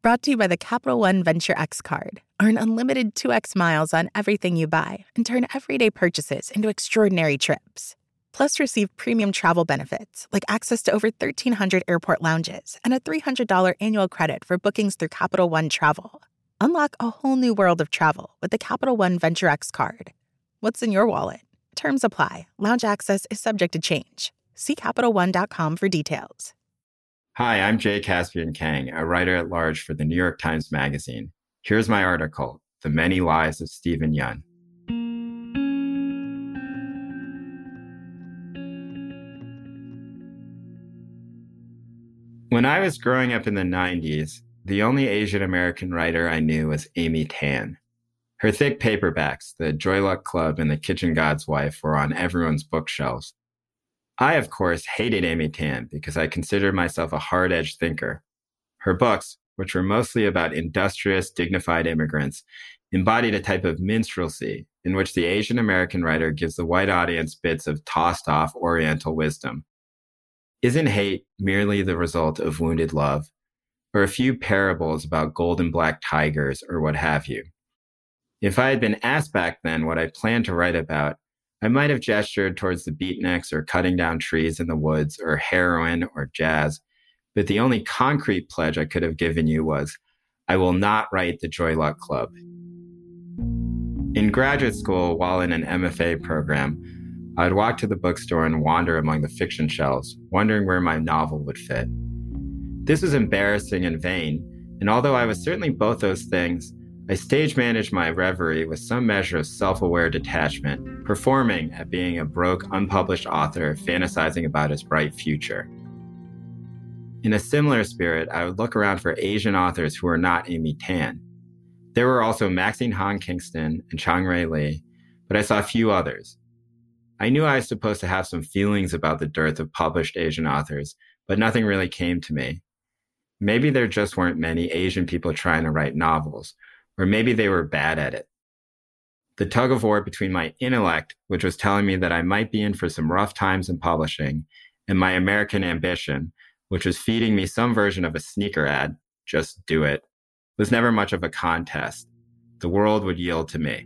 Brought to you by the Capital One Venture X card. Earn unlimited 2x miles on everything you buy and turn everyday purchases into extraordinary trips. Plus, receive premium travel benefits like access to over 1,300 airport lounges and a $300 annual credit for bookings through Capital One Travel. Unlock a whole new world of travel with the Capital One Venture X card. What's in your wallet? Terms apply. Lounge access is subject to change. See CapitalOne.com for details. Hi, I'm Jay Caspian Kang, a writer at large for the New York Times Magazine. Here's my article, The Many Lies of Steven Yeun. When I was growing up in the 90s, the only Asian American writer I knew was Amy Tan. Her thick paperbacks, The Joy Luck Club and The Kitchen God's Wife, were on everyone's bookshelves. I, of course, hated Amy Tan because I considered myself a hard-edged thinker. Her books, which were mostly about industrious, dignified immigrants, embodied a type of minstrelsy in which the Asian American writer gives the white audience bits of tossed-off Oriental wisdom. Isn't hate merely the result of wounded love, or a few parables about gold and black tigers, or what have you? If I had been asked back then what I planned to write about, I might have gestured towards the beatniks or cutting down trees in the woods or heroin or jazz, but the only concrete pledge I could have given you was, I will not write the Joy Luck Club. In graduate school, while in an MFA program, I'd walk to the bookstore and wander among the fiction shelves, wondering where my novel would fit. This was embarrassing and vain, and although I was certainly both those things, I stage managed my reverie with some measure of self-aware detachment, performing at being a broke, unpublished author fantasizing about his bright future. In a similar spirit, I would look around for Asian authors who were not Amy Tan. There were also Maxine Han Kingston and Chang-Rae Lee, but I saw few others. I knew I was supposed to have some feelings about the dearth of published Asian authors, but nothing really came to me. Maybe there just weren't many Asian people trying to write novels, or maybe they were bad at it. The tug of war between my intellect, which was telling me that I might be in for some rough times in publishing, and my American ambition, which was feeding me some version of a sneaker ad, just do it, was never much of a contest. The world would yield to me.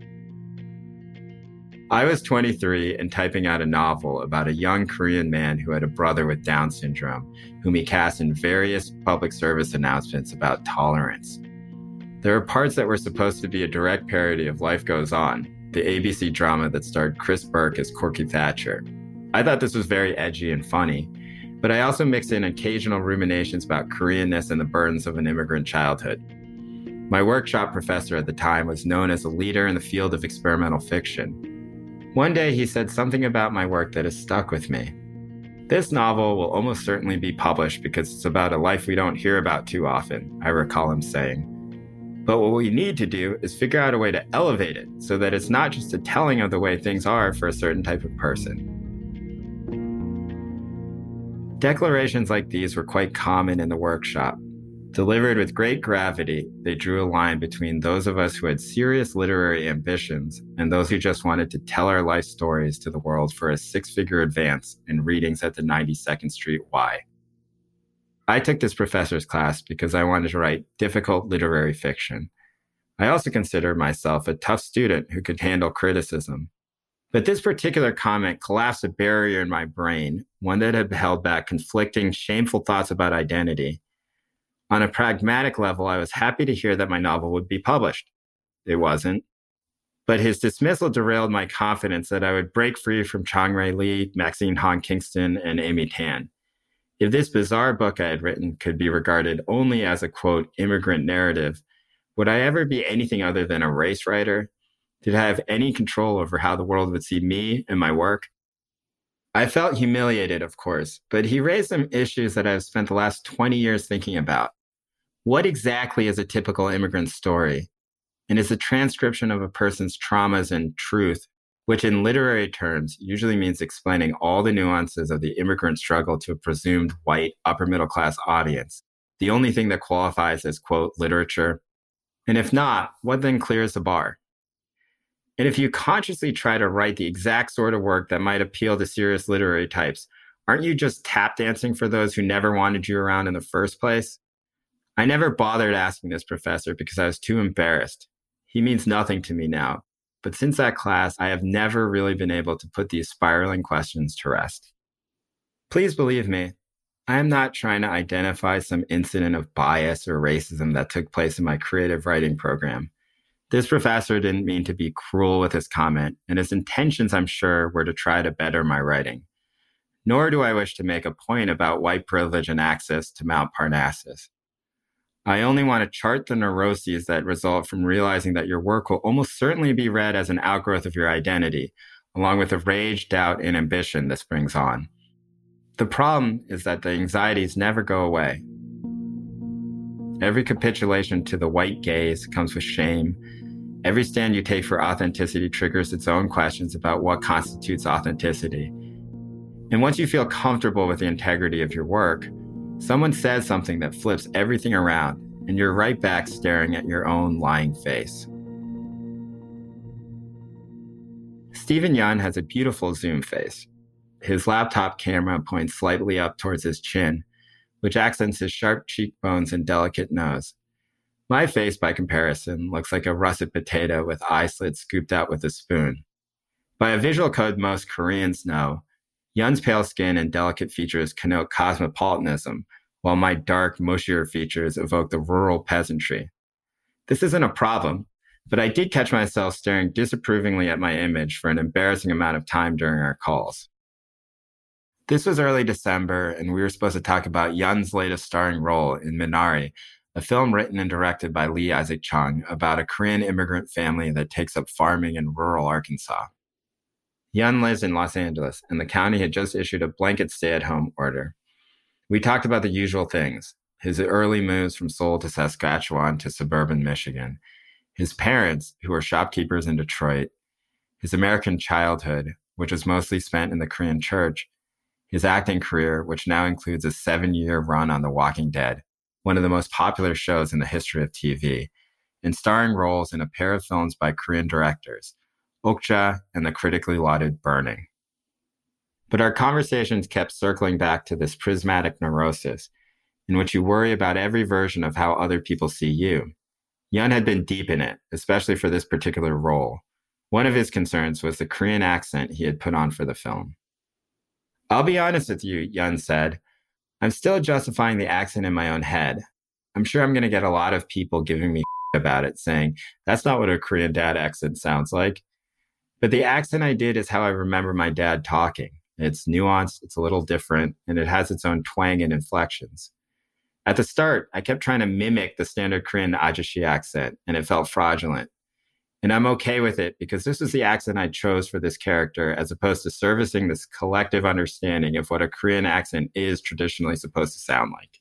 I was 23 and typing out a novel about a young Korean man who had a brother with Down syndrome, whom he cast in various public service announcements about tolerance. There were parts that were supposed to be a direct parody of Life Goes On, the ABC drama that starred Chris Burke as Corky Thatcher. I thought this was very edgy and funny, but I also mixed in occasional ruminations about Koreanness and the burdens of an immigrant childhood. My workshop professor at the time was known as a leader in the field of experimental fiction. One day he said something about my work that has stuck with me. This novel will almost certainly be published because it's about a life we don't hear about too often, I recall him saying. But what we need to do is figure out a way to elevate it so that it's not just a telling of the way things are for a certain type of person. Declarations like these were quite common in the workshop. Delivered with great gravity, they drew a line between those of us who had serious literary ambitions and those who just wanted to tell our life stories to the world for a six-figure advance in readings at the 92nd Street Y. I took this professor's class because I wanted to write difficult literary fiction. I also consider myself a tough student who could handle criticism. But this particular comment collapsed a barrier in my brain, one that had held back conflicting, shameful thoughts about identity. On a pragmatic level, I was happy to hear that my novel would be published. It wasn't. But his dismissal derailed my confidence that I would break free from Chang-Rae Lee, Maxine Han Kingston, and Amy Tan. If this bizarre book I had written could be regarded only as a, quote, immigrant narrative, would I ever be anything other than a race writer? Did I have any control over how the world would see me and my work? I felt humiliated, of course, but he raised some issues that I've spent the last 20 years thinking about. What exactly is a typical immigrant story? And is a transcription of a person's traumas and truth, which in literary terms usually means explaining all the nuances of the immigrant struggle to a presumed white upper middle class audience, the only thing that qualifies as, quote, literature? And if not, what then clears the bar? And if you consciously try to write the exact sort of work that might appeal to serious literary types, aren't you just tap dancing for those who never wanted you around in the first place? I never bothered asking this professor because I was too embarrassed. He means nothing to me now, but since that class, I have never really been able to put these spiraling questions to rest. Please believe me, I am not trying to identify some incident of bias or racism that took place in my creative writing program. This professor didn't mean to be cruel with his comment, and his intentions, I'm sure, were to try to better my writing. Nor do I wish to make a point about white privilege and access to Mount Parnassus. I only want to chart the neuroses that result from realizing that your work will almost certainly be read as an outgrowth of your identity, along with the rage, doubt, and ambition this brings on. The problem is that the anxieties never go away. Every capitulation to the white gaze comes with shame. Every stand you take for authenticity triggers its own questions about what constitutes authenticity. And once you feel comfortable with the integrity of your work, someone says something that flips everything around, and you're right back staring at your own lying face. Steven Yeun has a beautiful zoom face. His laptop camera points slightly up towards his chin, which accents his sharp cheekbones and delicate nose. My face, by comparison, looks like a russet potato with eye slits scooped out with a spoon. By a visual code most Koreans know, Yeun's pale skin and delicate features connote cosmopolitanism, while my dark, mushier features evoke the rural peasantry. This isn't a problem, but I did catch myself staring disapprovingly at my image for an embarrassing amount of time during our calls. This was early December, and we were supposed to talk about Yeun's latest starring role in Minari, a film written and directed by Lee Isaac Chung about a Korean immigrant family that takes up farming in rural Arkansas. Yeun lives in Los Angeles, and the county had just issued a blanket stay-at-home order. We talked about the usual things: his early moves from Seoul to Saskatchewan to suburban Michigan, his parents, who were shopkeepers in Detroit, his American childhood, which was mostly spent in the Korean church, his acting career, which now includes a 7-year run on The Walking Dead, one of the most popular shows in the history of TV, and starring roles in a pair of films by Korean directors, Okja and the critically lauded Burning. But our conversations kept circling back to this prismatic neurosis, in which you worry about every version of how other people see you. Yeun had been deep in it, especially for this particular role. One of his concerns was the Korean accent he had put on for the film. I'll be honest with you, Yeun said. I'm still justifying the accent in my own head. I'm sure I'm going to get a lot of people giving me about it, saying, that's not what a Korean dad accent sounds like. But the accent I did is how I remember my dad talking. It's nuanced, it's a little different, and it has its own twang and inflections. At the start, I kept trying to mimic the standard Korean ajashi accent, and it felt fraudulent. And I'm okay with it because this is the accent I chose for this character as opposed to servicing this collective understanding of what a Korean accent is traditionally supposed to sound like.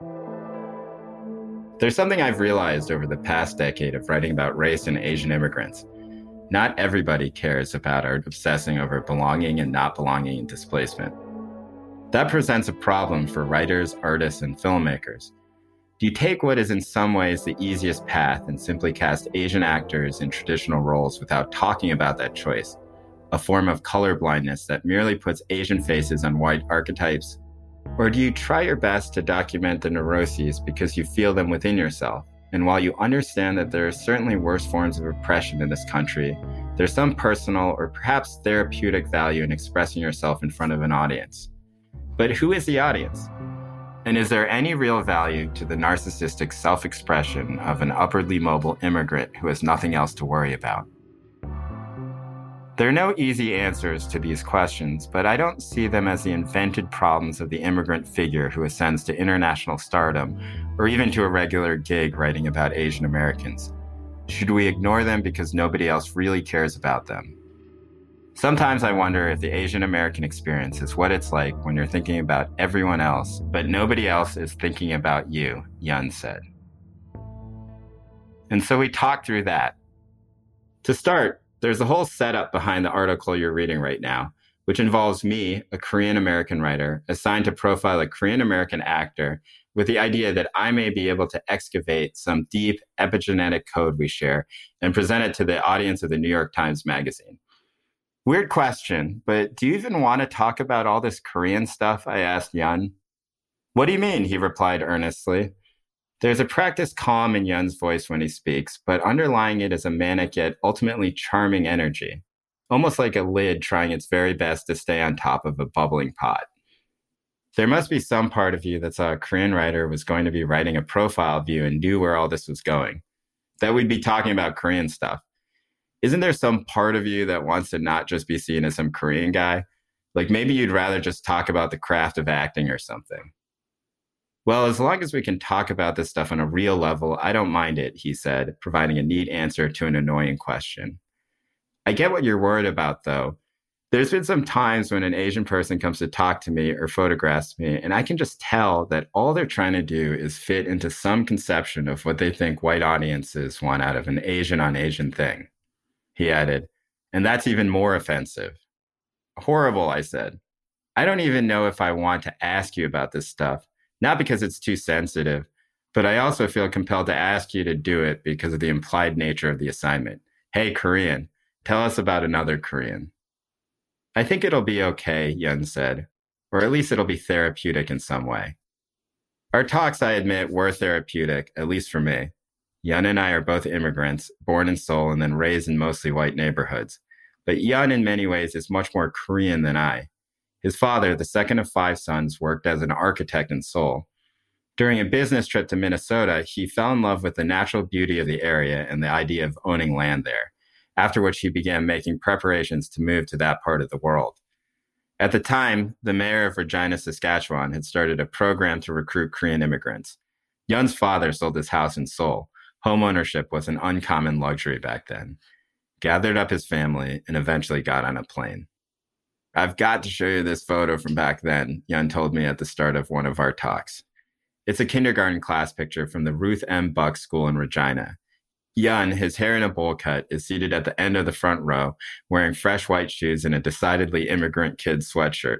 There's something I've realized over the past decade of writing about race and Asian immigrants. Not everybody cares about or obsessing over belonging and not belonging in displacement. That presents a problem for writers, artists, and filmmakers. Do you take what is in some ways the easiest path and simply cast Asian actors in traditional roles without talking about that choice, a form of colorblindness that merely puts Asian faces on white archetypes? Or do you try your best to document the neuroses because you feel them within yourself? And while you understand that there are certainly worse forms of oppression in this country, there's some personal or perhaps therapeutic value in expressing yourself in front of an audience. But who is the audience? And is there any real value to the narcissistic self-expression of an upwardly mobile immigrant who has nothing else to worry about? There are no easy answers to these questions, but I don't see them as the invented problems of the immigrant figure who ascends to international stardom, or even to a regular gig writing about Asian Americans. Should we ignore them because nobody else really cares about them? Sometimes I wonder if the Asian American experience is what it's like when you're thinking about everyone else, but nobody else is thinking about you, Yeun said. And so we talked through that. To start, there's a whole setup behind the article you're reading right now, which involves me, a Korean American writer, assigned to profile a Korean American actor with the idea that I may be able to excavate some deep epigenetic code we share and present it to the audience of the New York Times Magazine. Weird question, but do you even want to talk about all this Korean stuff? I asked Yeun. What do you mean? He replied earnestly. There's a practiced calm in Yun's voice when he speaks, but underlying it is a manic yet ultimately charming energy, almost like a lid trying its very best to stay on top of a bubbling pot. There must be some part of you that saw a Korean writer was going to be writing a profile of you and knew where all this was going, that we'd be talking about Korean stuff. Isn't there some part of you that wants to not just be seen as some Korean guy? Like maybe you'd rather just talk about the craft of acting or something. Well, as long as we can talk about this stuff on a real level, I don't mind it, he said, providing a neat answer to an annoying question. I get what you're worried about, though. There's been some times when an Asian person comes to talk to me or photographs me, and I can just tell that all they're trying to do is fit into some conception of what they think white audiences want out of an Asian on Asian thing. He added, and that's even more offensive. Horrible, I said. I don't even know if I want to ask you about this stuff. Not because it's too sensitive, but I also feel compelled to ask you to do it because of the implied nature of the assignment. Hey, Korean, tell us about another Korean. I think it'll be okay, Yun said, or at least it'll be therapeutic in some way. Our talks, I admit, were therapeutic, at least for me. Yun and I are both immigrants, born in Seoul and then raised in mostly white neighborhoods. But Yun, in many ways, is much more Korean than I. His father, the second of 5 sons, worked as an architect in Seoul. During a business trip to Minnesota, he fell in love with the natural beauty of the area and the idea of owning land there, after which he began making preparations to move to that part of the world. At the time, the mayor of Regina, Saskatchewan, had started a program to recruit Korean immigrants. Yun's father sold his house in Seoul. Home ownership was an uncommon luxury back then. Gathered up his family and eventually got on a plane. I've got to show you this photo from back then, Yun told me at the start of one of our talks. It's a kindergarten class picture from the Ruth M. Buck School in Regina. Yun, his hair in a bowl cut, is seated at the end of the front row, wearing fresh white shoes and a decidedly immigrant kid sweatshirt.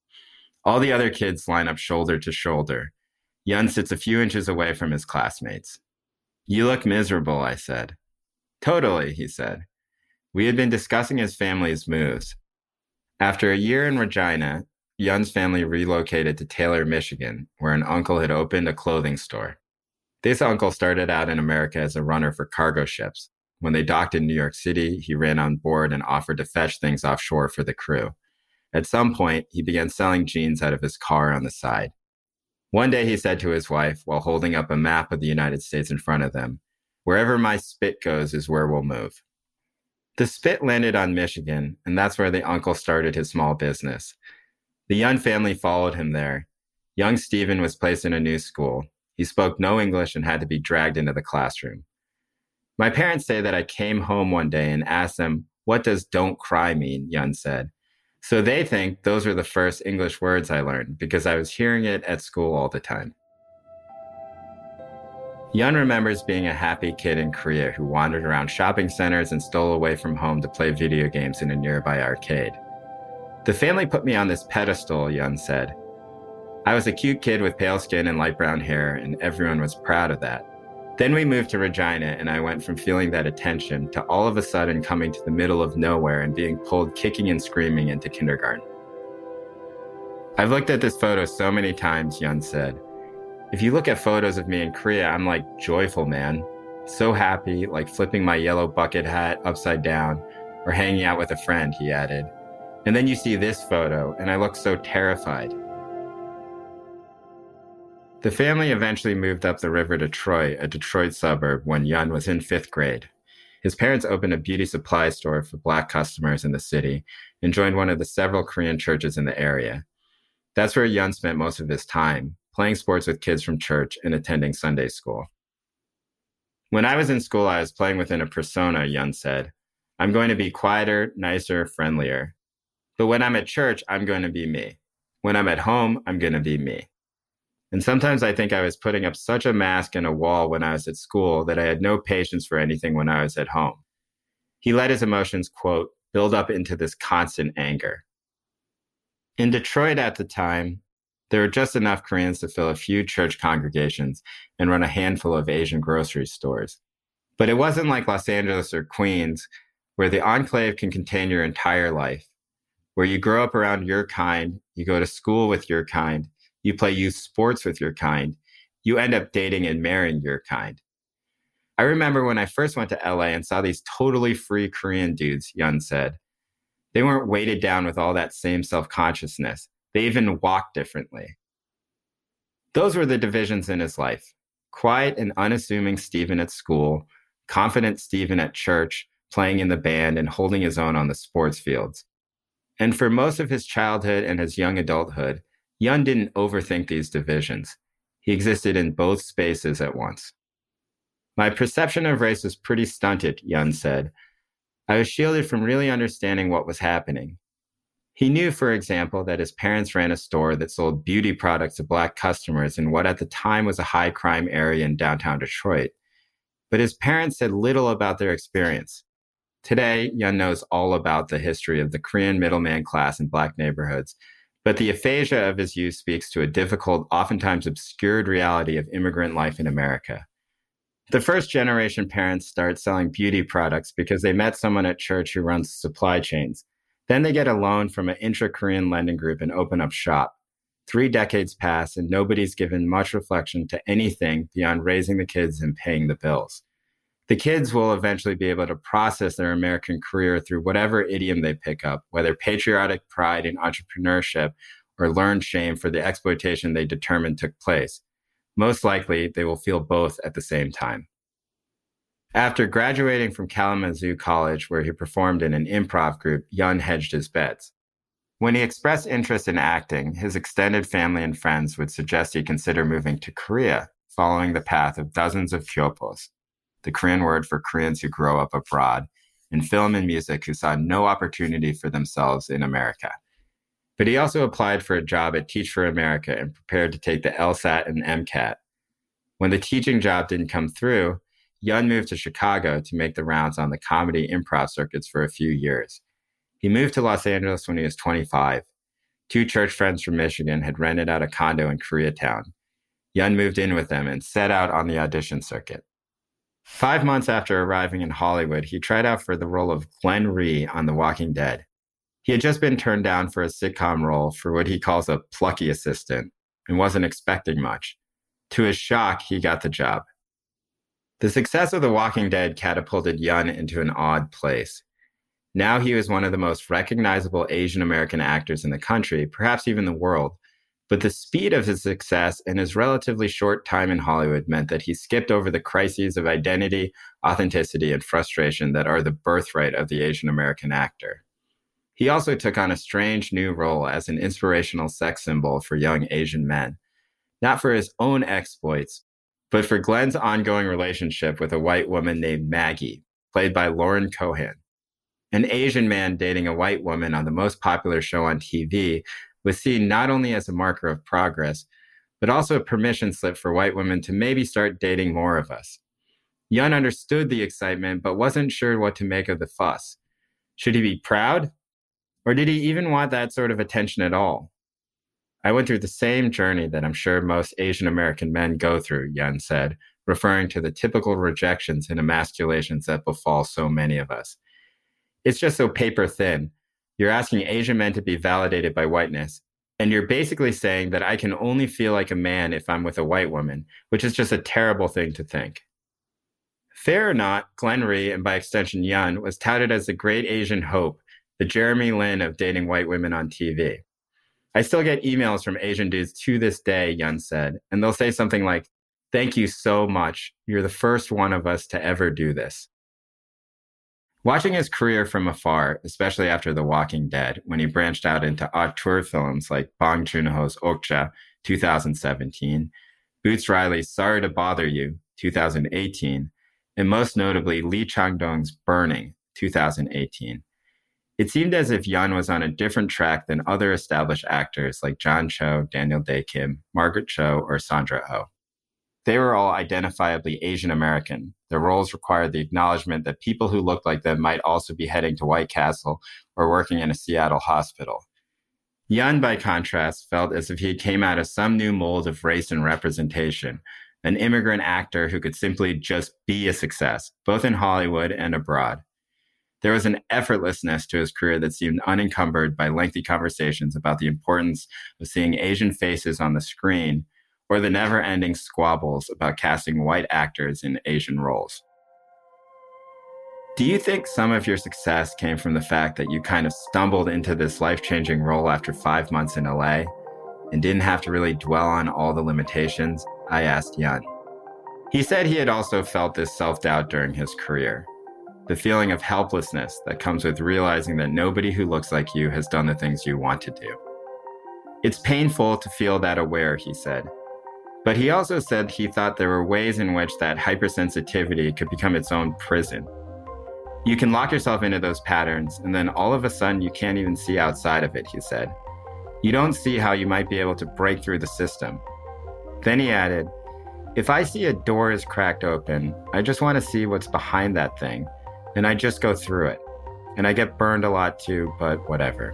All the other kids line up shoulder to shoulder. Yun sits a few inches away from his classmates. You look miserable, I said. Totally, he said. We had been discussing his family's moves. After a year in Regina, Yun's family relocated to Taylor, Michigan, where an uncle had opened a clothing store. This uncle started out in America as a runner for cargo ships. When they docked in New York City, he ran on board and offered to fetch things offshore for the crew. At some point, he began selling jeans out of his car on the side. One day he said to his wife, while holding up a map of the United States in front of them, "Wherever my spit goes is where we'll move." The spit landed on Michigan, and that's where the uncle started his small business. The Yun family followed him there. Young Stephen was placed in a new school. He spoke no English and had to be dragged into the classroom. My parents say that I came home one day and asked them, "What does don't cry mean?" Yun said. So they think those were the first English words I learned because I was hearing it at school all the time. Yun remembers being a happy kid in Korea who wandered around shopping centers and stole away from home to play video games in a nearby arcade. The family put me on this pedestal, Yun said. I was a cute kid with pale skin and light brown hair, and everyone was proud of that. Then we moved to Regina, and I went from feeling that attention to all of a sudden coming to the middle of nowhere and being pulled kicking and screaming into kindergarten. I've looked at this photo so many times, Yun said. If you look at photos of me in Korea, I'm like joyful, man. So happy, like flipping my yellow bucket hat upside down or hanging out with a friend, he added. And then you see this photo, and I look so terrified. The family eventually moved up the river to Troy, a Detroit suburb, when Yun was in 5th grade. His parents opened a beauty supply store for Black customers in the city and joined one of the several Korean churches in the area. That's where Yun spent most of his time, playing sports with kids from church and attending Sunday school. When I was in school, I was playing within a persona, Yun said. I'm going to be quieter, nicer, friendlier. But when I'm at church, I'm going to be me. When I'm at home, I'm going to be me. And sometimes I think I was putting up such a mask and a wall when I was at school that I had no patience for anything when I was at home. He let his emotions, quote, build up into this constant anger. In Detroit at the time, there were just enough Koreans to fill a few church congregations and run a handful of Asian grocery stores. But it wasn't like Los Angeles or Queens, where the enclave can contain your entire life, where you grow up around your kind, you go to school with your kind, you play youth sports with your kind, you end up dating and marrying your kind. I remember when I first went to LA and saw these totally free Korean dudes, Yun said. They weren't weighted down with all that same self-consciousness. They even walked differently. Those were the divisions in his life. Quiet and unassuming Stephen at school, confident Stephen at church, playing in the band and holding his own on the sports fields. And for most of his childhood and his young adulthood, Yun didn't overthink these divisions. He existed in both spaces at once. My perception of race was pretty stunted, Yun said. I was shielded from really understanding what was happening. He knew, for example, that his parents ran a store that sold beauty products to Black customers in what at the time was a high crime area in downtown Detroit. But his parents said little about their experience. Today, Yun knows all about the history of the Korean middleman class in Black neighborhoods, but the aphasia of his youth speaks to a difficult, oftentimes obscured reality of immigrant life in America. The first-generation parents start selling beauty products because they met someone at church who runs supply chains. Then they get a loan from an intra-Korean lending group and open up shop. 3 decades pass, and nobody's given much reflection to anything beyond raising the kids and paying the bills. The kids will eventually be able to process their American career through whatever idiom they pick up, whether patriotic pride in entrepreneurship or learned shame for the exploitation they determined took place. Most likely, they will feel both at the same time. After graduating from Kalamazoo College, where he performed in an improv group, Yun hedged his bets. When he expressed interest in acting, his extended family and friends would suggest he consider moving to Korea, following the path of dozens of kyopos, the Korean word for Koreans who grow up abroad, in film and music who saw no opportunity for themselves in America. But he also applied for a job at Teach for America and prepared to take the LSAT and MCAT. When the teaching job didn't come through, Yun moved to Chicago to make the rounds on the comedy improv circuits for a few years. He moved to Los Angeles when he was 25. 2 church friends from Michigan had rented out a condo in Koreatown. Yun moved in with them and set out on the audition circuit. 5 months after arriving in Hollywood, he tried out for the role of Glenn Rhee on The Walking Dead. He had just been turned down for a sitcom role for what he calls a plucky assistant and wasn't expecting much. To his shock, he got the job. The success of The Walking Dead catapulted Yun into an odd place. Now he was one of the most recognizable Asian American actors in the country, perhaps even the world. But the speed of his success and his relatively short time in Hollywood meant that he skipped over the crises of identity, authenticity, and frustration that are the birthright of the Asian American actor. He also took on a strange new role as an inspirational sex symbol for young Asian men, not for his own exploits, but for Glenn's ongoing relationship with a white woman named Maggie, played by Lauren Cohan. An Asian man dating a white woman on the most popular show on TV was seen not only as a marker of progress, but also a permission slip for white women to maybe start dating more of us. Yun understood the excitement, but wasn't sure what to make of the fuss. Should he be proud? Or did he even want that sort of attention at all? I went through the same journey that I'm sure most Asian American men go through, Yun said, referring to the typical rejections and emasculations that befall so many of us. It's just so paper thin. You're asking Asian men to be validated by whiteness, and you're basically saying that I can only feel like a man if I'm with a white woman, which is just a terrible thing to think. Fair or not, Glenn Rhee, and by extension Yun, was touted as the great Asian hope, the Jeremy Lin of dating white women on TV. I still get emails from Asian dudes to this day, Yun said, and they'll say something like, "Thank you so much. You're the first one of us to ever do this." Watching his career from afar, especially after The Walking Dead, when he branched out into auteur films like Bong Joon-ho's Okja, 2017, Boots Riley's Sorry to Bother You, 2018, and most notably Lee Chang-dong's Burning, 2018. It seemed as if Yun was on a different track than other established actors like John Cho, Daniel Dae Kim, Margaret Cho, or Sandra Oh. They were all identifiably Asian American. Their roles required the acknowledgement that people who looked like them might also be heading to White Castle or working in a Seattle hospital. Yun, by contrast, felt as if he came out of some new mold of race and representation, an immigrant actor who could simply just be a success, both in Hollywood and abroad. There was an effortlessness to his career that seemed unencumbered by lengthy conversations about the importance of seeing Asian faces on the screen or the never-ending squabbles about casting white actors in Asian roles. Do you think some of your success came from the fact that you kind of stumbled into this life-changing role after 5 months in LA and didn't have to really dwell on all the limitations? I asked Yun. He said he had also felt this self-doubt during his career, the feeling of helplessness that comes with realizing that nobody who looks like you has done the things you want to do. It's painful to feel that aware, he said. But he also said he thought there were ways in which that hypersensitivity could become its own prison. You can lock yourself into those patterns, and then all of a sudden you can't even see outside of it, he said. You don't see how you might be able to break through the system. Then he added, if I see a door is cracked open, I just want to see what's behind that thing, and I just go through it. And I get burned a lot too, but whatever.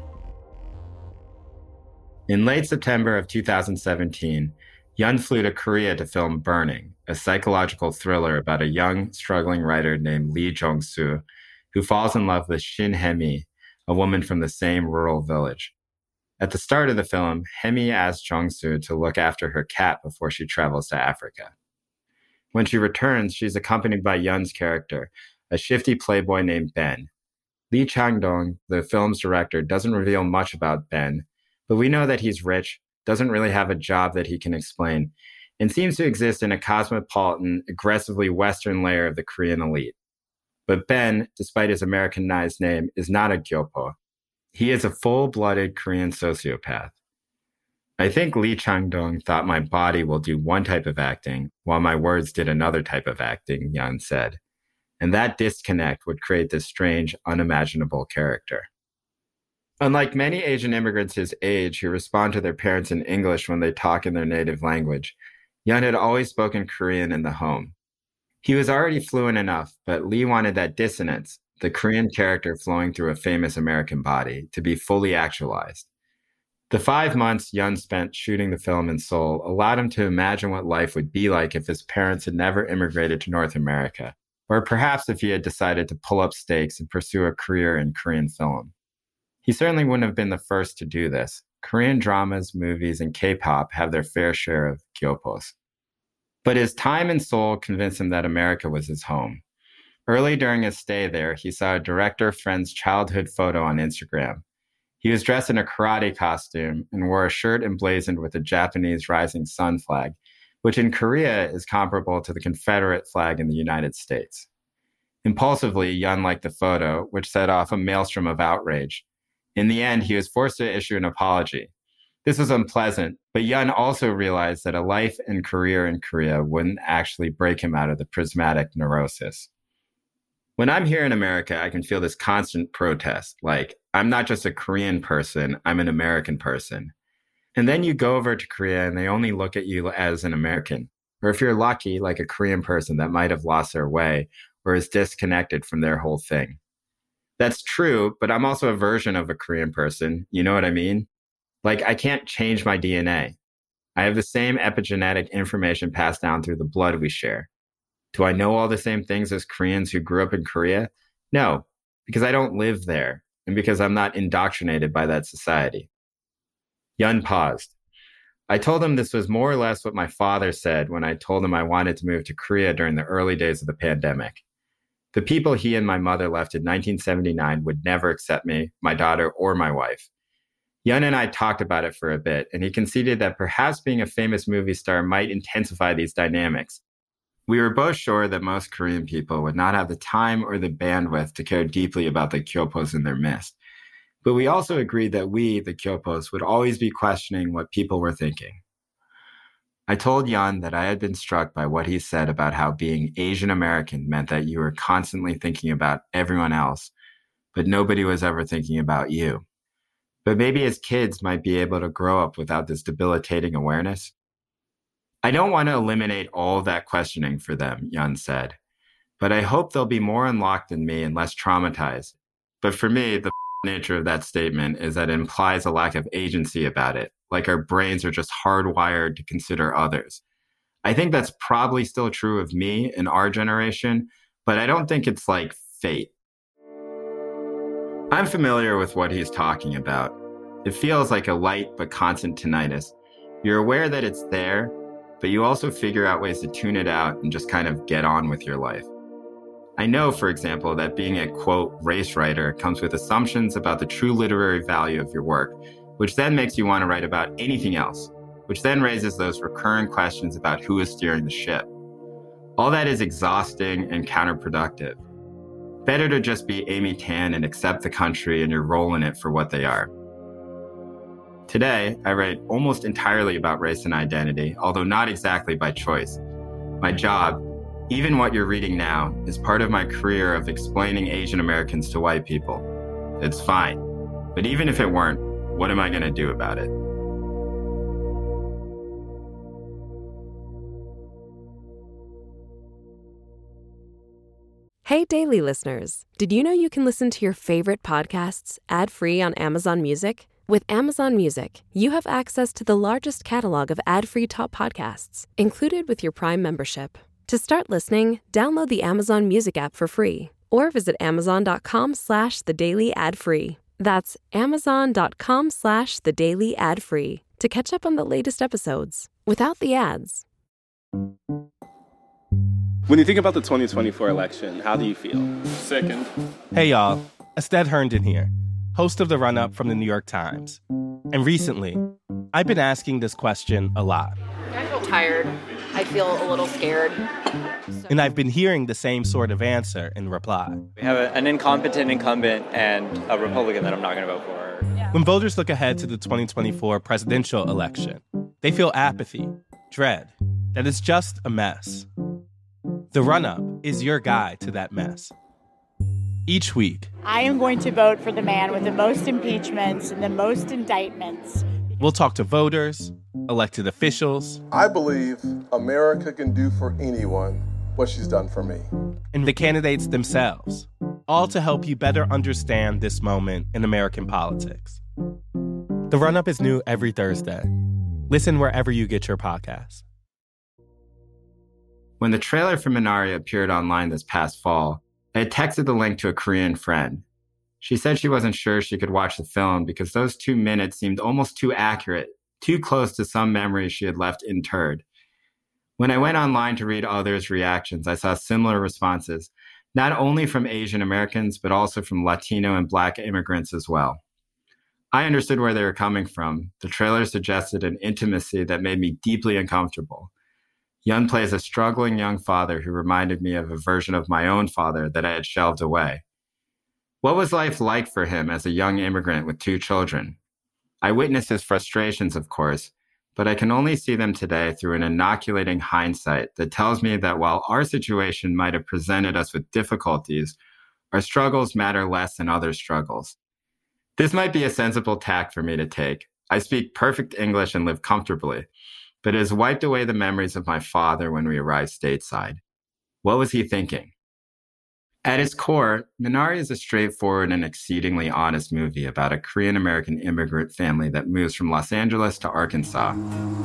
In late September of 2017, Yun flew to Korea to film Burning, a psychological thriller about a young, struggling writer named Lee Jong-soo, who falls in love with Shin Hemi, a woman from the same rural village. At the start of the film, Hemi asks Jong-soo to look after her cat before she travels to Africa. When she returns, she's accompanied by Yun's character, a shifty playboy named Ben. Lee Chang-dong, the film's director, doesn't reveal much about Ben, but we know that he's rich, doesn't really have a job that he can explain, and seems to exist in a cosmopolitan, aggressively Western layer of the Korean elite. But Ben, despite his Americanized name, is not a gyopo. He is a full-blooded Korean sociopath. I think Lee Chang-dong thought my body will do one type of acting, while my words did another type of acting, Yun said. And that disconnect would create this strange, unimaginable character. Unlike many Asian immigrants his age who respond to their parents in English when they talk in their native language, Yun had always spoken Korean in the home. He was already fluent enough, but Lee wanted that dissonance, the Korean character flowing through a famous American body, to be fully actualized. The 5 months Yun spent shooting the film in Seoul allowed him to imagine what life would be like if his parents had never immigrated to North America, or perhaps if he had decided to pull up stakes and pursue a career in Korean film. He certainly wouldn't have been the first to do this. Korean dramas, movies, and K-pop have their fair share of gyopos. But his time in Seoul convinced him that America was his home. Early during his stay there, he saw a director friend's childhood photo on Instagram. He was dressed in a karate costume and wore a shirt emblazoned with a Japanese rising sun flag, which in Korea is comparable to the Confederate flag in the United States. Impulsively, Yun liked the photo, which set off a maelstrom of outrage. In the end, he was forced to issue an apology. This was unpleasant, but Yun also realized that a life and career in Korea wouldn't actually break him out of the prismatic neurosis. When I'm here in America, I can feel this constant protest, like, I'm not just a Korean person, I'm an American person. And then you go over to Korea and they only look at you as an American. Or if you're lucky, like a Korean person that might have lost their way or is disconnected from their whole thing. That's true, but I'm also a version of a Korean person. You know what I mean? Like, I can't change my DNA. I have the same epigenetic information passed down through the blood we share. Do I know all the same things as Koreans who grew up in Korea? No, because I don't live there and because I'm not indoctrinated by that society. Yun paused. I told him this was more or less what my father said when I told him I wanted to move to Korea during the early days of the pandemic. The people he and my mother left in 1979 would never accept me, my daughter, or my wife. Yun and I talked about it for a bit, and he conceded that perhaps being a famous movie star might intensify these dynamics. We were both sure that most Korean people would not have the time or the bandwidth to care deeply about the gyopos in their midst. But we also agreed that we, the gyopos, would always be questioning what people were thinking. I told Yun that I had been struck by what he said about how being Asian American meant that you were constantly thinking about everyone else, but nobody was ever thinking about you. But maybe his kids might be able to grow up without this debilitating awareness. I don't want to eliminate all of that questioning for them, Yun said, but I hope they'll be more unlocked than me and less traumatized. But for me, the nature of that statement is that it implies a lack of agency about it, like our brains are just hardwired to consider others. I think that's probably still true of me and our generation, but I don't think it's like fate. I'm familiar with what he's talking about. It feels like a light but constant tinnitus. You're aware that it's there, but you also figure out ways to tune it out and just kind of get on with your life. I know, for example, that being a, quote, race writer comes with assumptions about the true literary value of your work, which then makes you want to write about anything else, which then raises those recurring questions about who is steering the ship. All that is exhausting and counterproductive. Better to just be Amy Tan and accept the country and your role in it for what they are. Today, I write almost entirely about race and identity, although not exactly by choice. My job, even what you're reading now, is part of my career of explaining Asian Americans to white people. It's fine. But even if it weren't, what am I going to do about it? Hey, Daily listeners. Did you know you can listen to your favorite podcasts ad-free on Amazon Music? With Amazon Music, you have access to the largest catalog of ad-free top podcasts, included with your Prime membership. To start listening, download the Amazon Music app for free or visit amazon.com/thedailyadfree. That's amazon.com/thedailyadfree to catch up on the latest episodes without the ads. When you think about the 2024 election, how do you feel? Sickened. Hey y'all, Ested Herndon here, host of The Run-Up from the New York Times. And recently, I've been asking this question a lot. I feel tired. I feel a little scared. And I've been hearing the same sort of answer in reply. We have an incompetent incumbent and a Republican that I'm not going to vote for. When voters look ahead to the 2024 presidential election, they feel apathy, dread, that it's just a mess. The Run-Up is your guide to that mess. Each week, I am going to vote for the man with the most impeachments and the most indictments. We'll talk to voters, elected officials. I believe America can do for anyone what she's done for me. And the candidates themselves, all to help you better understand this moment in American politics. The Run-Up is new every Thursday. Listen wherever you get your podcasts. When the trailer for Minari appeared online this past fall, I had texted the link to a Korean friend. She said she wasn't sure she could watch the film because those 2 minutes seemed almost too accurate, too close to some memories she had left interred. When I went online to read others' reactions, I saw similar responses, not only from Asian Americans, but also from Latino and Black immigrants as well. I understood where they were coming from. The trailer suggested an intimacy that made me deeply uncomfortable. Yun plays a struggling young father who reminded me of a version of my own father that I had shelved away. What was life like for him as a young immigrant with 2 children? I witnessed his frustrations, of course, but I can only see them today through an inoculating hindsight that tells me that while our situation might have presented us with difficulties, our struggles matter less than other struggles. This might be a sensible tack for me to take. I speak perfect English and live comfortably, but it has wiped away the memories of my father when we arrived stateside. What was he thinking? At its core, Minari is a straightforward and exceedingly honest movie about a Korean-American immigrant family that moves from Los Angeles to Arkansas.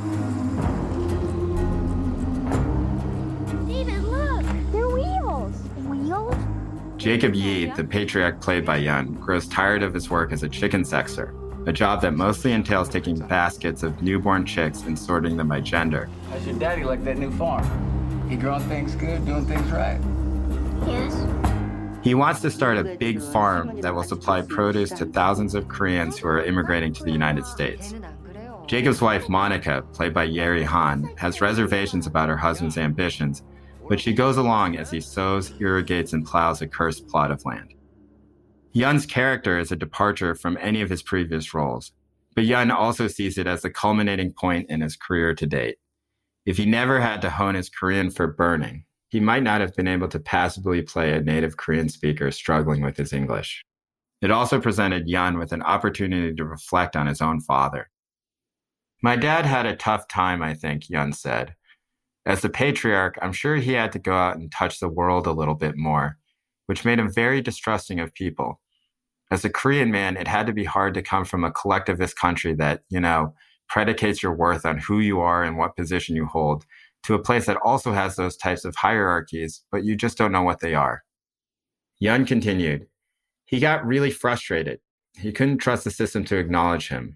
David, look! They're wheels! Wheels? Jacob Yi, the patriarch played by Yun, grows tired of his work as a chicken sexer, a job that mostly entails taking baskets of newborn chicks and sorting them by gender. How's your daddy like that new farm? He growing things good, doing things right? Yes. He wants to start a big farm that will supply produce to thousands of Koreans who are immigrating to the United States. Jacob's wife, Monica, played by Yeri Han, has reservations about her husband's ambitions, but she goes along as he sows, irrigates, and plows a cursed plot of land. Yun's character is a departure from any of his previous roles, but Yun also sees it as the culminating point in his career to date. If he never had to hone his Korean for burning, he might not have been able to passably play a native Korean speaker struggling with his English. It also presented Yun with an opportunity to reflect on his own father. My dad had a tough time, I think, Yun said. As the patriarch, I'm sure he had to go out and touch the world a little bit more, which made him very distrusting of people. As a Korean man, it had to be hard to come from a collectivist country that, predicates your worth on who you are and what position you hold, to a place that also has those types of hierarchies, but you just don't know what they are. Yun continued, he got really frustrated. He couldn't trust the system to acknowledge him.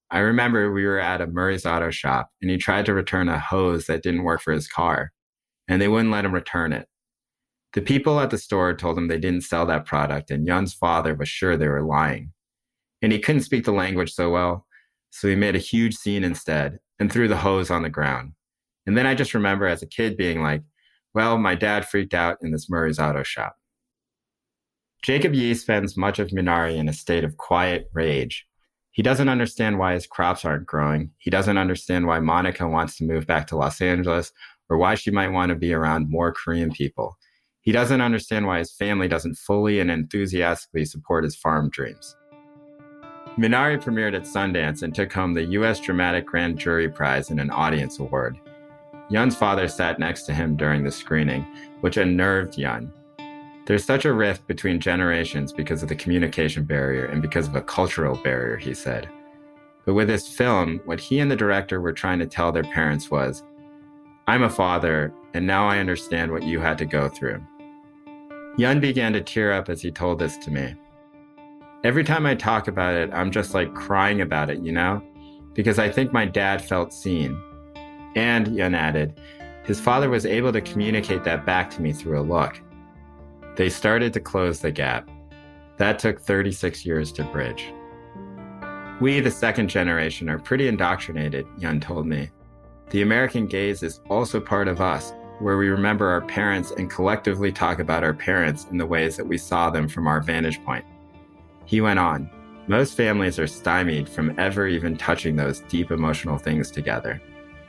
I remember we were at a Murray's Auto Shop and he tried to return a hose that didn't work for his car, and they wouldn't let him return it. The people at the store told him they didn't sell that product, and Yun's father was sure they were lying. And he couldn't speak the language so well, so he made a huge scene instead and threw the hose on the ground. And then I just remember as a kid being like, well, my dad freaked out in this Murray's Auto Shop. Jacob Yi spends much of Minari in a state of quiet rage. He doesn't understand why his crops aren't growing. He doesn't understand why Monica wants to move back to Los Angeles or why she might want to be around more Korean people. He doesn't understand why his family doesn't fully and enthusiastically support his farm dreams. Minari premiered at Sundance and took home the U.S. Dramatic Grand Jury Prize and an Audience Award. Yun's father sat next to him during the screening, which unnerved Yun. There's such a rift between generations because of the communication barrier and because of a cultural barrier, he said. But with this film, what he and the director were trying to tell their parents was, I'm a father, and now I understand what you had to go through. Yun began to tear up as he told this to me. Every time I talk about it, I'm just like crying about it, you know? Because I think my dad felt seen. And, Yun added, his father was able to communicate that back to me through a look. They started to close the gap. That took 36 years to bridge. We, the second generation, are pretty indoctrinated, Yun told me. The American gaze is also part of us, where we remember our parents and collectively talk about our parents in the ways that we saw them from our vantage point. He went on, most families are stymied from ever even touching those deep emotional things together.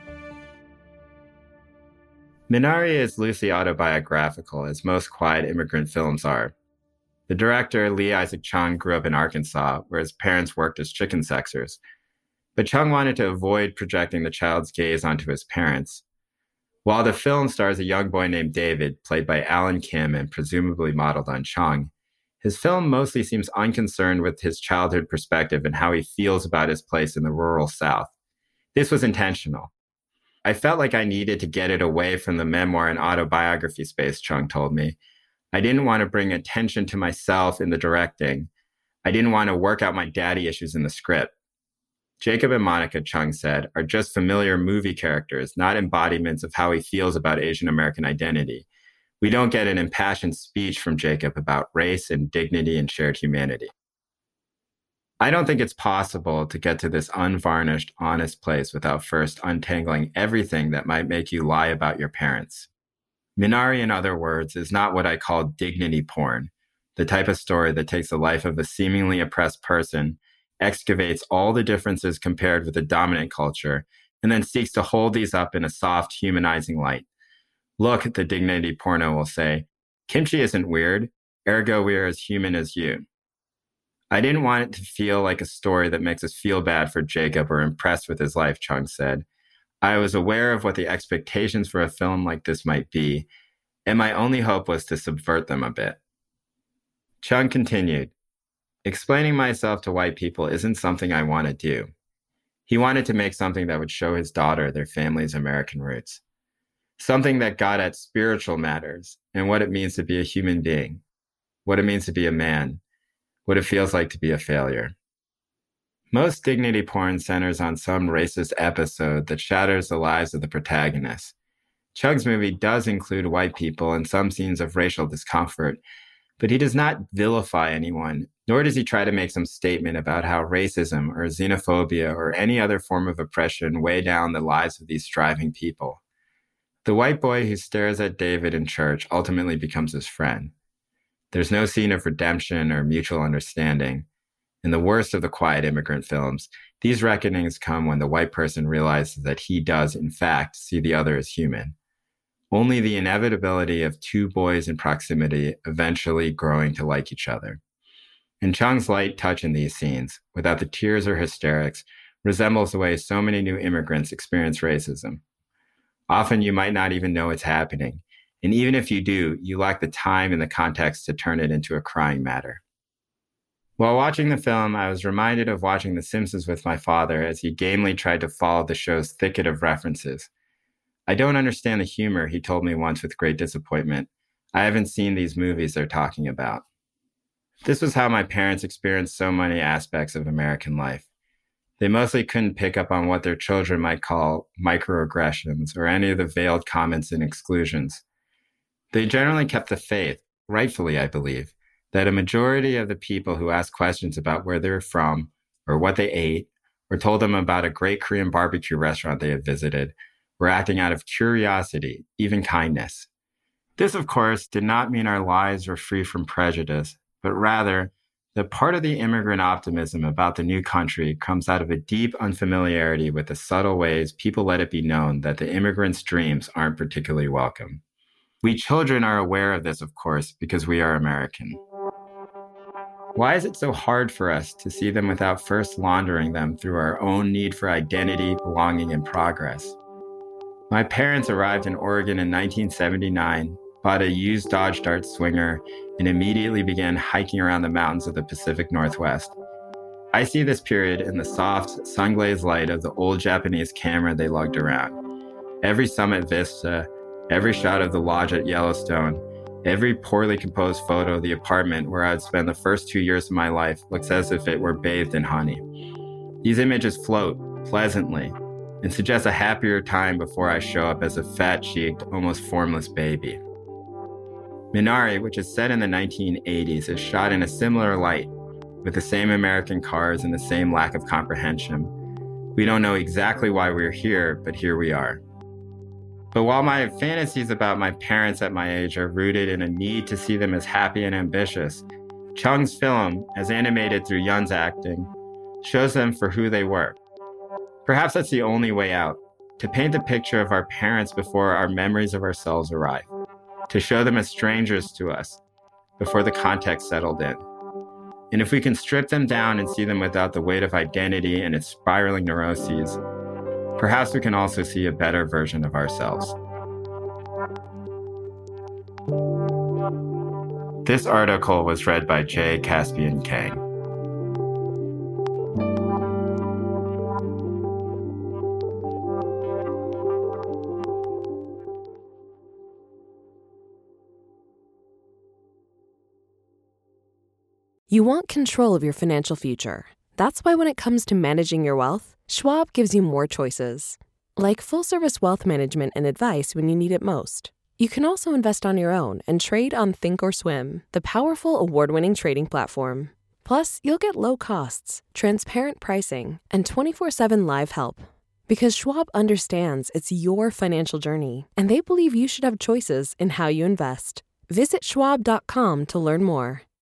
Minari is loosely autobiographical, as most quiet immigrant films are. The director, Lee Isaac Chung, grew up in Arkansas, where his parents worked as chicken sexers. But Chung wanted to avoid projecting the child's gaze onto his parents. While the film stars a young boy named David, played by Alan Kim and presumably modeled on Chung, his film mostly seems unconcerned with his childhood perspective and how he feels about his place in the rural South. This was intentional. I felt like I needed to get it away from the memoir and autobiography space, Chung told me. I didn't want to bring attention to myself in the directing. I didn't want to work out my daddy issues in the script. Jacob and Monica, Chung said, are just familiar movie characters, not embodiments of how he feels about Asian American identity. We don't get an impassioned speech from Jacob about race and dignity and shared humanity. I don't think it's possible to get to this unvarnished, honest place without first untangling everything that might make you lie about your parents. Minari, in other words, is not what I call dignity porn, the type of story that takes the life of a seemingly oppressed person, excavates all the differences compared with the dominant culture, and then seeks to hold these up in a soft, humanizing light. Look, the dignity porno will say, kimchi isn't weird, ergo we are as human as you. I didn't want it to feel like a story that makes us feel bad for Jacob or impressed with his life, Chung said. I was aware of what the expectations for a film like this might be, and my only hope was to subvert them a bit. Chung continued, explaining myself to white people isn't something I want to do. He wanted to make something that would show his daughter their family's American roots. Something that got at spiritual matters and what it means to be a human being, what it means to be a man, what it feels like to be a failure. Most dignity porn centers on some racist episode that shatters the lives of the protagonists. Chung's movie does include white people and some scenes of racial discomfort, but he does not vilify anyone, nor does he try to make some statement about how racism or xenophobia or any other form of oppression weigh down the lives of these striving people. The white boy who stares at David in church ultimately becomes his friend. There's no scene of redemption or mutual understanding. In the worst of the quiet immigrant films, these reckonings come when the white person realizes that he does, in fact, see the other as human. Only the inevitability of two boys in proximity eventually growing to like each other. And Chung's light touch in these scenes, without the tears or hysterics, resembles the way so many new immigrants experience racism. Often you might not even know it's happening. And even if you do, you lack the time and the context to turn it into a crying matter. While watching the film, I was reminded of watching The Simpsons with my father as he gamely tried to follow the show's thicket of references. I don't understand the humor, he told me once with great disappointment. I haven't seen these movies they're talking about. This was how my parents experienced so many aspects of American life. They mostly couldn't pick up on what their children might call microaggressions or any of the veiled comments and exclusions. They generally kept the faith, rightfully I believe, that a majority of the people who asked questions about where they were from or what they ate or told them about a great Korean barbecue restaurant they had visited were acting out of curiosity, even kindness. This, of course, did not mean our lives were free from prejudice, but rather that part of the immigrant optimism about the new country comes out of a deep unfamiliarity with the subtle ways people let it be known that the immigrants' dreams aren't particularly welcome. We children are aware of this, of course, because we are American. Why is it so hard for us to see them without first laundering them through our own need for identity, belonging, and progress? My parents arrived in Oregon in 1979, bought a used Dodge Dart Swinger, and immediately began hiking around the mountains of the Pacific Northwest. I see this period in the soft, sun-glazed light of the old Japanese camera they lugged around. Every summit vista, every shot of the lodge at Yellowstone, every poorly composed photo of the apartment where I'd spend the first 2 years of my life looks as if it were bathed in honey. These images float pleasantly and suggest a happier time before I show up as a fat-cheeked, almost formless baby. Minari, which is set in the 1980s, is shot in a similar light, with the same American cars and the same lack of comprehension. We don't know exactly why we're here, but here we are. But while my fantasies about my parents at my age are rooted in a need to see them as happy and ambitious, Chung's film, as animated through Yun's acting, shows them for who they were. Perhaps that's the only way out, to paint the picture of our parents before our memories of ourselves arrive, to show them as strangers to us before the context settled in. And if we can strip them down and see them without the weight of identity and its spiraling neuroses, perhaps we can also see a better version of ourselves. This article was read by Jay Caspian Kang. You want control of your financial future. That's why when it comes to managing your wealth, Schwab gives you more choices. Like full-service wealth management and advice when you need it most. You can also invest on your own and trade on Thinkorswim, the powerful award-winning trading platform. Plus, you'll get low costs, transparent pricing, and 24/7 live help. Because Schwab understands it's your financial journey, and they believe you should have choices in how you invest. Visit schwab.com to learn more.